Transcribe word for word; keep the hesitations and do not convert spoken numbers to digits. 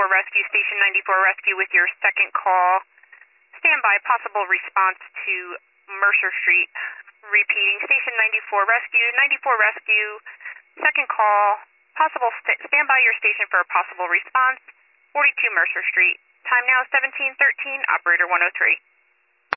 Rescue, Station ninety-four Rescue with your second call. Stand by, possible response to Mercer Street. Repeating, Station ninety-four Rescue, ninety-four Rescue, second call. Possible st stand by your station for a possible response. forty-two Mercer Street. Time now seventeen thirteen, operator one oh three.